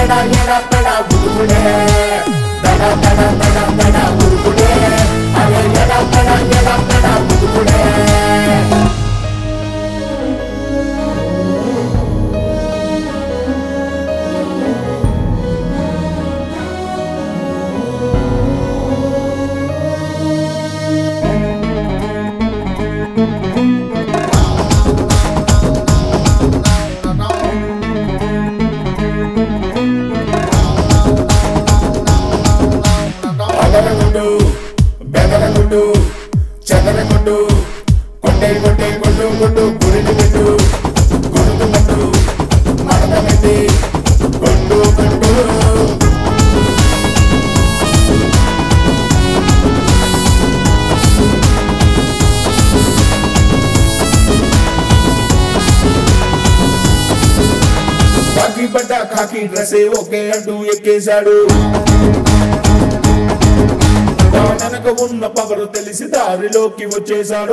ఎడ పెడ ఉరుకుడే దడ దడ దడ దడ ఉరుకుడే అరే ఎడ పెడ ఉరుకుడే బెదరగుడ్డు చెదరగుడ్డు కొట్టే కొట్టే కొట్టు కొట్టు గురిటి పెట్టు గురుతు పట్టు మడత పెట్టి కొట్టు కొట్టు కాకి పడ్డ కాకి డ్రెస్సే ఒకే అంటూ ఎక్కేశాడు వెనక ఉన్న పవరు తెలిసి దారిలోకి వచ్చేశాడు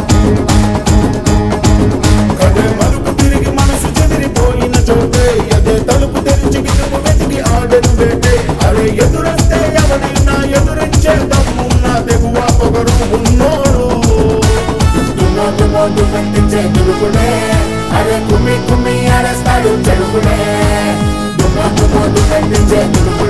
కదే మలుపు తిరిగి మనసు చెదిరిపోయిన చోటే అదే తలుపు తెరిచి విలుపు వెతికి ఆడను వేటే అరే ఎదురొస్తే ఎవరైనా ఎదురించే దమ్మున్న తెగువ పొగరు ఉన్నోడు దున్నోడు వెంటించే దురుకునే అరే కుమ్మి కుమ్మి అరస్తాడు చెరుకునే దున్నోడు వెంటించే దురుకు